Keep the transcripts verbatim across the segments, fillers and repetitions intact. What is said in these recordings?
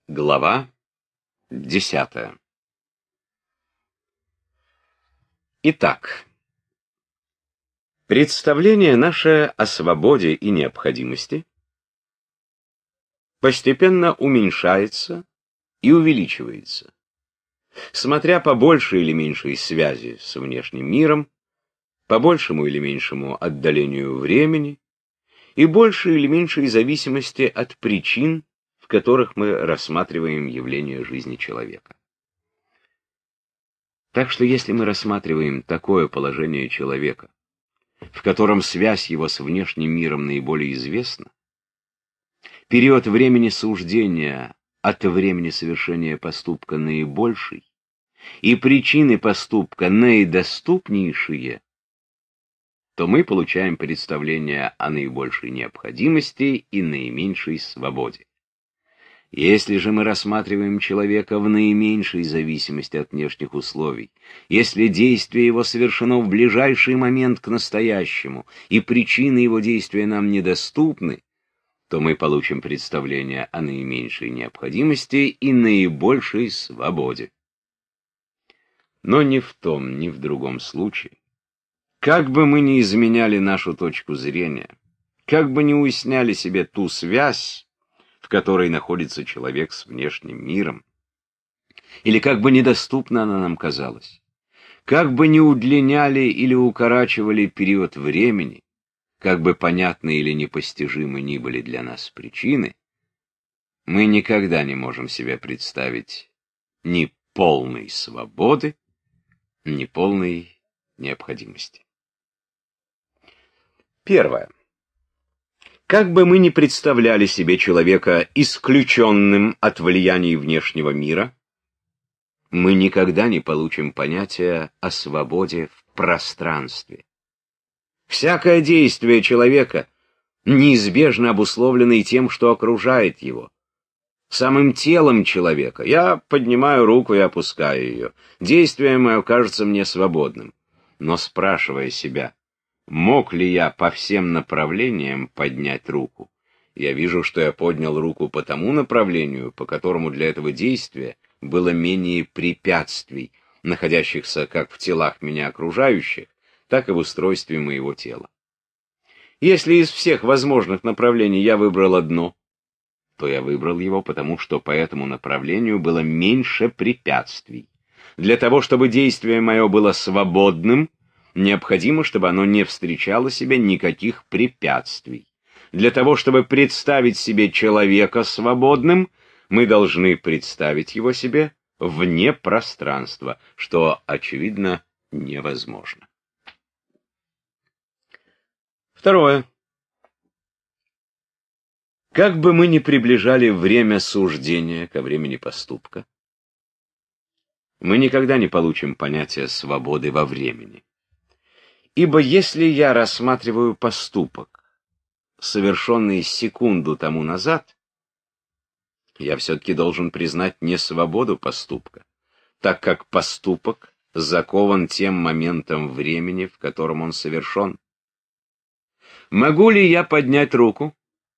Глава десятая. Итак, представление наше о свободе и необходимости постепенно уменьшается и увеличивается, смотря по большей или меньшей связи с внешним миром, по большему или меньшему отдалению времени и большей или меньшей зависимости от причин, в которых мы рассматриваем явление жизни человека. Так что если мы рассматриваем такое положение человека, в котором связь его с внешним миром наиболее известна, период времени суждения от времени совершения поступка наибольший и причины поступка наидоступнейшие, то мы получаем представление о наибольшей необходимости и наименьшей свободе. Если же мы рассматриваем человека в наименьшей зависимости от внешних условий, если действие его совершено в ближайший момент к настоящему, и причины его действия нам недоступны, то мы получим представление о наименьшей необходимости и наибольшей свободе. Но ни в том, ни в другом случае, как бы мы ни изменяли нашу точку зрения, как бы ни уясняли себе ту связь, в которой находится человек с внешним миром, или как бы недоступна она нам казалась, как бы ни удлиняли или укорачивали период времени, как бы понятны или непостижимы ни были для нас причины, мы никогда не можем себе представить ни полной свободы, ни полной необходимости. Первое. Как бы мы ни представляли себе человека исключенным от влияний внешнего мира, мы никогда не получим понятия о свободе в пространстве. Всякое действие человека неизбежно обусловлено и тем, что окружает его. Самым телом человека я поднимаю руку и опускаю ее. Действие мое кажется мне свободным. Но спрашивая себя, мог ли я по всем направлениям поднять руку, я вижу, что я поднял руку по тому направлению, по которому для этого действия было менее препятствий, находящихся как в телах меня окружающих, так и в устройстве моего тела. Если из всех возможных направлений я выбрал одно, то я выбрал его потому, что по этому направлению было меньше препятствий. Для того, чтобы действие мое было свободным, необходимо, чтобы оно не встречало себе никаких препятствий. Для того, чтобы представить себе человека свободным, мы должны представить его себе вне пространства, что, очевидно, невозможно. Второе. Как бы мы ни приближали время суждения ко времени поступка, мы никогда не получим понятия свободы во времени. Ибо если я рассматриваю поступок, совершенный секунду тому назад, я все-таки должен признать не свободу поступка, так как поступок закован тем моментом времени, в котором он совершен. Могу ли я поднять руку?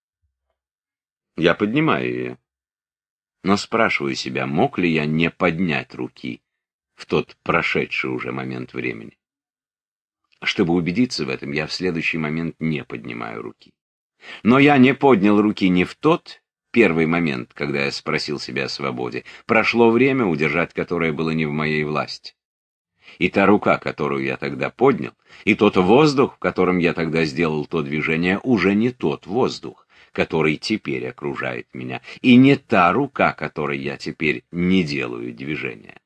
Я поднимаю ее. Но спрашиваю себя, мог ли я не поднять руки в тот прошедший уже момент времени? Чтобы убедиться в этом, я в следующий момент не поднимаю руки. Но я не поднял руки не в тот первый момент, когда я спросил себя о свободе. Прошло время, удержать которое было не в моей власти. И та рука, которую я тогда поднял, и тот воздух, в котором я тогда сделал то движение, уже не тот воздух, который теперь окружает меня, и не та рука, которой я теперь не делаю движения.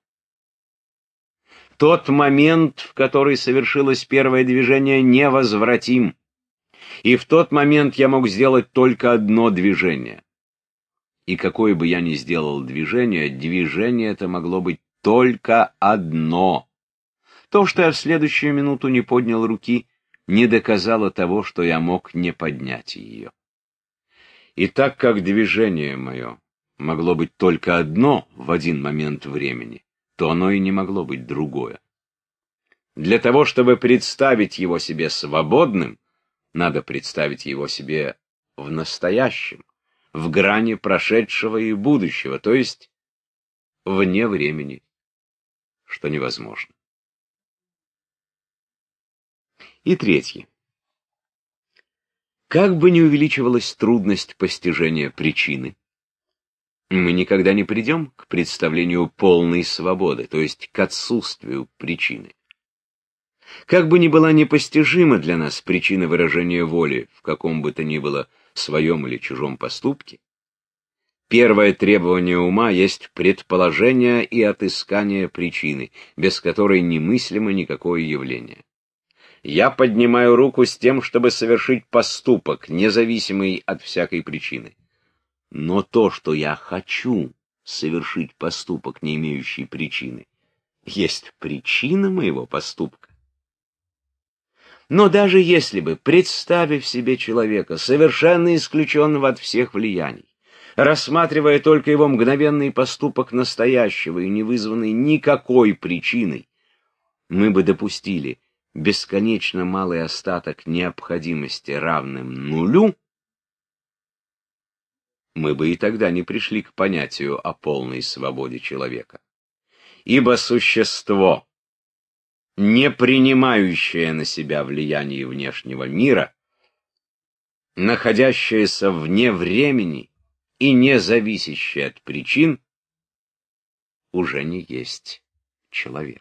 Тот момент, в который совершилось первое движение, невозвратим. И в тот момент я мог сделать только одно движение. И какое бы я ни сделал движение, движение это могло быть только одно. То, что я в следующую минуту не поднял руки, не доказало того, что я мог не поднять ее. И так как движение мое могло быть только одно в один момент времени, то оно и не могло быть другое. Для того, чтобы представить его себе свободным, надо представить его себе в настоящем, в грани прошедшего и будущего, то есть вне времени, что невозможно. И третье. Как бы ни увеличивалась трудность постижения причины, мы никогда не придем к представлению полной свободы, то есть к отсутствию причины. Как бы ни была непостижима для нас причина выражения воли в каком бы то ни было своем или чужом поступке, первое требование ума есть предположение и отыскание причины, без которой немыслимо никакое явление. Я поднимаю руку с тем, чтобы совершить поступок, независимый от всякой причины. Но то, что я хочу совершить поступок, не имеющий причины, есть причина моего поступка. Но даже если бы, представив себе человека, совершенно исключенного от всех влияний, рассматривая только его мгновенный поступок настоящего и не вызванный никакой причиной, мы бы допустили бесконечно малый остаток необходимости, равным нулю, мы бы и тогда не пришли к понятию о полной свободе человека. Ибо существо, не принимающее на себя влияние внешнего мира, находящееся вне времени и не зависящее от причин, уже не есть человек.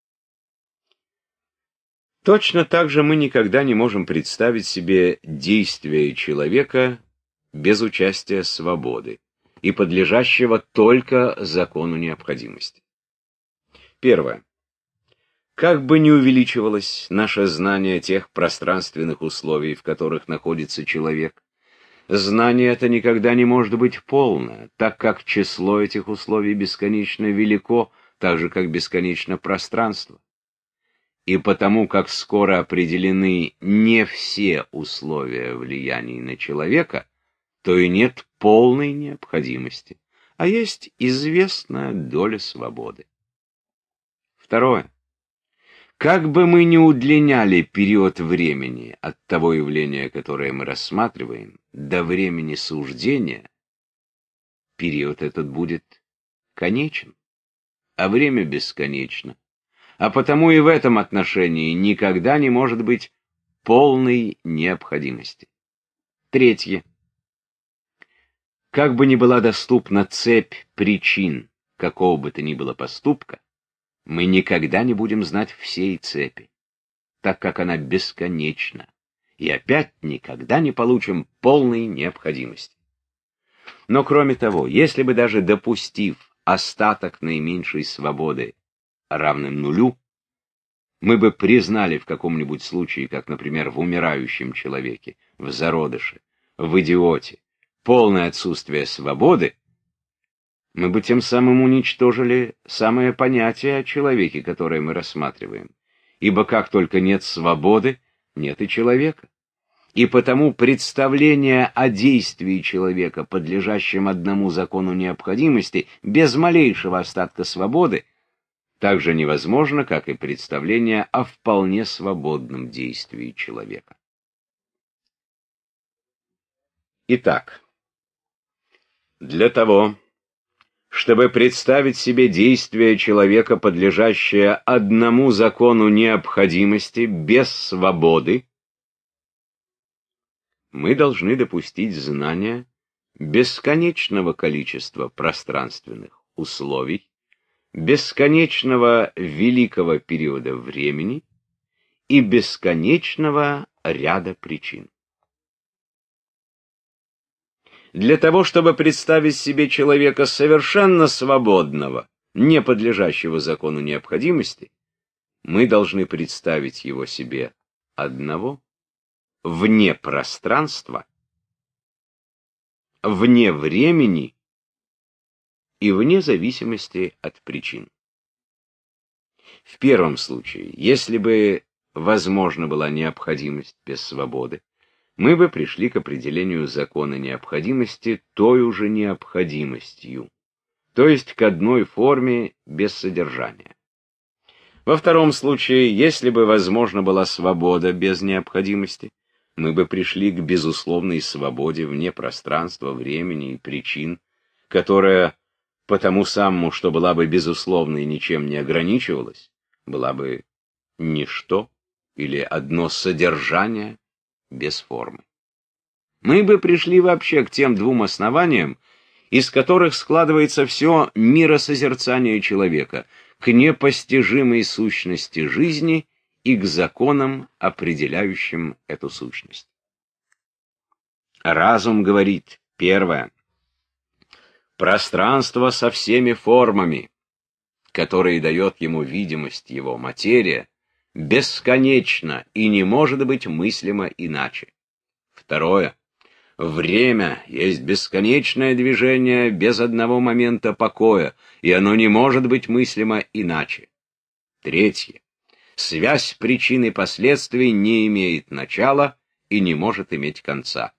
Точно так же мы никогда не можем представить себе действия человека без участия свободы и подлежащего только закону необходимости. Первое. Как бы ни увеличивалось наше знание тех пространственных условий, в которых находится человек, знание это никогда не может быть полное, так как число этих условий бесконечно велико, так же как бесконечно пространство. И потому как скоро определены не все условия влияния на человека, то и нет полной необходимости, а есть известная доля свободы. Второе. Как бы мы ни удлиняли период времени от того явления, которое мы рассматриваем, до времени суждения, период этот будет конечен, а время бесконечно. А потому и в этом отношении никогда не может быть полной необходимости. Третье. Как бы ни была доступна цепь причин какого бы то ни было поступка, мы никогда не будем знать всей цепи, так как она бесконечна, и опять никогда не получим полной необходимости. Но кроме того, если бы даже допустив остаток наименьшей свободы равным нулю, мы бы признали в каком-нибудь случае, как, например, в умирающем человеке, в зародыше, в идиоте, полное отсутствие свободы, мы бы тем самым уничтожили самое понятие о человеке, которое мы рассматриваем. Ибо как только нет свободы, нет и человека. И потому представление о действии человека, подлежащем одному закону необходимости, без малейшего остатка свободы, так же невозможно, как и представление о вполне свободном действии человека. Итак, для того, чтобы представить себе действие человека, подлежащее одному закону необходимости, без свободы, мы должны допустить знание бесконечного количества пространственных условий, бесконечного великого периода времени и бесконечного ряда причин. Для того, чтобы представить себе человека совершенно свободного, не подлежащего закону необходимости, мы должны представить его себе одного вне пространства, вне времени и вне зависимости от причин. В первом случае, если бы возможна была необходимость без свободы, мы бы пришли к определению закона необходимости той уже необходимостью, то есть к одной форме без содержания. Во втором случае, если бы возможна была свобода без необходимости, мы бы пришли к безусловной свободе вне пространства, времени и причин, которая, по тому самому, что была бы безусловной и ничем не ограничивалась, была бы ничто или одно содержание без формы. Мы бы пришли вообще к тем двум основаниям, из которых складывается все миросозерцание человека, к непостижимой сущности жизни и к законам, определяющим эту сущность. Разум говорит, первое, пространство со всеми формами, которые дает ему видимость его материя, бесконечно и не может быть мыслимо иначе. Второе, время есть бесконечное движение без одного момента покоя, и оно не может быть мыслимо иначе. Третье, связь причин и последствий не имеет начала и не может иметь конца.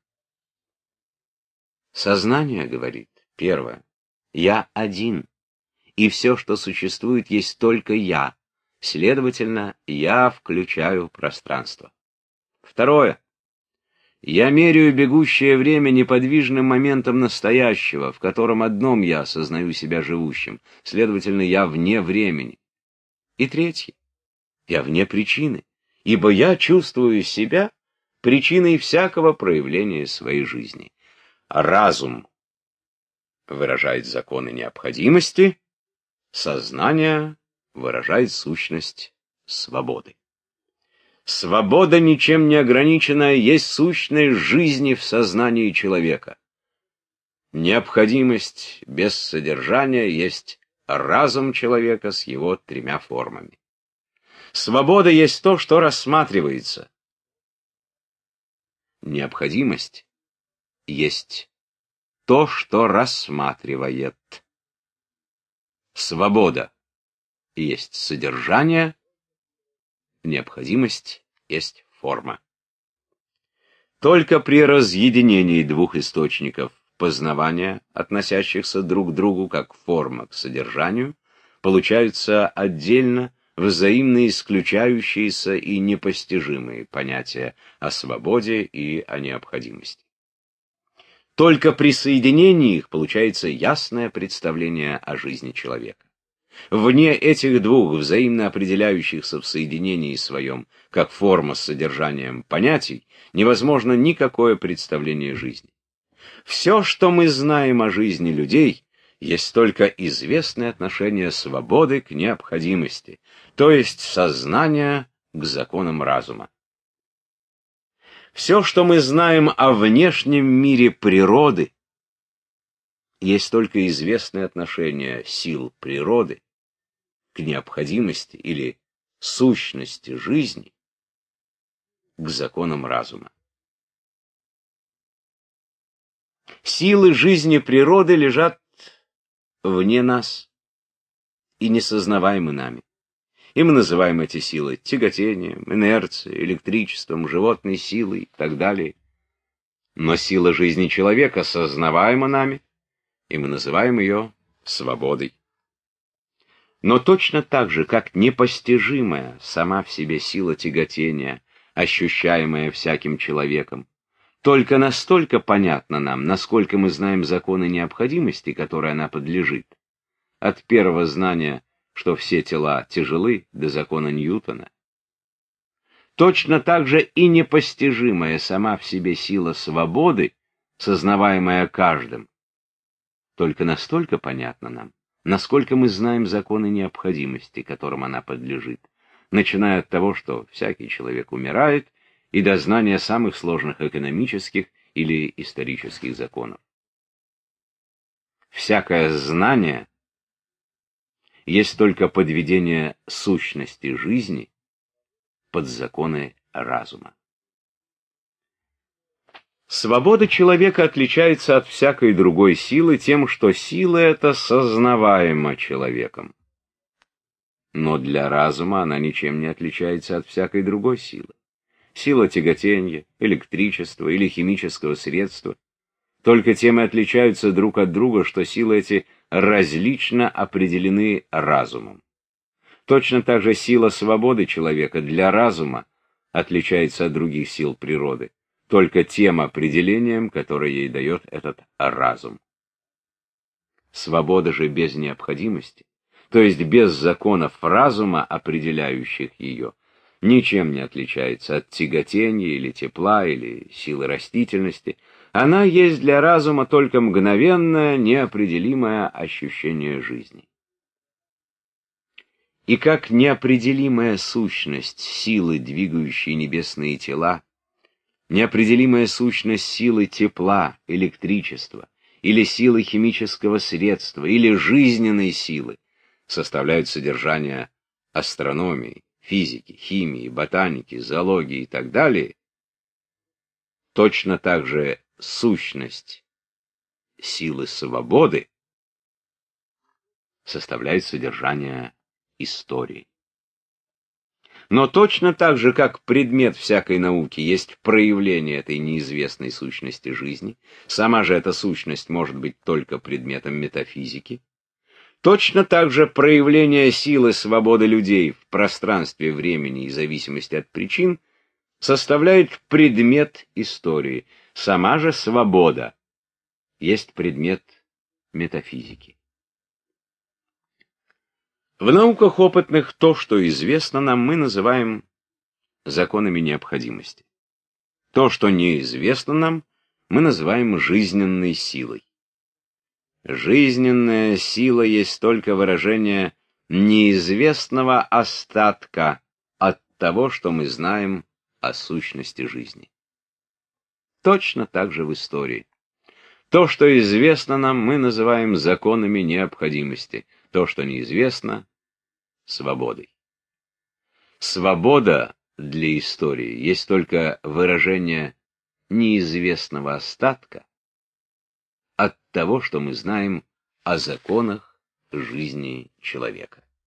Сознание говорит, первое, я один, и все, что существует, есть только я, следовательно, я включаю пространство. Второе, я меряю бегущее время неподвижным моментом настоящего, в котором одном я осознаю себя живущим, следовательно, я вне времени. И третье, я вне причины, ибо я чувствую себя причиной всякого проявления своей жизни. Разум выражает законы необходимости, сознание выражает сущность свободы. Свобода, ничем не ограниченная, есть сущность жизни в сознании человека. Необходимость без содержания есть разум человека с его тремя формами. Свобода есть то, что рассматривается. Необходимость есть то, что рассматривает. Свобода есть содержание, необходимость есть форма. Только при разъединении двух источников познавания, относящихся друг к другу как форма к содержанию, получаются отдельно взаимно исключающиеся и непостижимые понятия о свободе и о необходимости. Только при соединении их получается ясное представление о жизни человека. Вне этих двух взаимно определяющихся в соединении своем, как форма с содержанием понятий, невозможно никакое представление жизни. Все, что мы знаем о жизни людей, есть только известное отношение свободы к необходимости, то есть сознания к законам разума. Все, что мы знаем о внешнем мире природы, есть только известное отношение сил природы к необходимости или сущности жизни к законам разума. Силы жизни природы лежат вне нас и несознаваемы нами. И мы называем эти силы тяготением, инерцией, электричеством, животной силой и так далее. Но сила жизни человека сознаваема нами, и мы называем ее свободой. Но точно так же, как непостижимая сама в себе сила тяготения, ощущаемая всяким человеком, только настолько понятна нам, насколько мы знаем законы необходимости, которой она подлежит, от первого знания, что все тела тяжелы, до закона Ньютона. Точно так же и непостижимая сама в себе сила свободы, сознаваемая каждым, только настолько понятна нам, насколько мы знаем законы необходимости, которым она подлежит, начиная от того, что всякий человек умирает, и до знания самых сложных экономических или исторических законов. Всякое знание есть только подведение сущности жизни под законы разума. Свобода человека отличается от всякой другой силы тем, что сила эта сознаваема человеком. Но для разума она ничем не отличается от всякой другой силы. Сила тяготения, электричества или химического средства только тем и отличаются друг от друга, что силы эти различно определены разумом. Точно так же сила свободы человека для разума отличается от других сил природы, только тем определением, которое ей дает этот разум. Свобода же без необходимости, то есть без законов разума, определяющих ее, ничем не отличается от тяготения или тепла, или силы растительности. Она есть для разума только мгновенное, неопределимое ощущение жизни. И как неопределимая сущность силы, двигающей небесные тела, неопределимая сущность силы тепла, электричества, или силы химического средства, или жизненной силы, составляют содержание астрономии, физики, химии, ботаники, зоологии и так далее, точно так же сущность силы свободы составляет содержание истории. Но точно так же, как предмет всякой науки есть проявление этой неизвестной сущности жизни, сама же эта сущность может быть только предметом метафизики, точно так же проявление силы свободы людей в пространстве времени и зависимости от причин составляет предмет истории. Сама же свобода есть предмет метафизики. В науках опытных то, что известно нам, мы называем законами необходимости. То, что неизвестно нам, мы называем жизненной силой. Жизненная сила есть только выражение неизвестного остатка от того, что мы знаем о сущности жизни. Точно так же в истории. То, что известно нам, мы называем законами необходимости. То, что неизвестно, свободой. Свобода для истории есть только выражение неизвестного остатка от того, что мы знаем о законах жизни человека.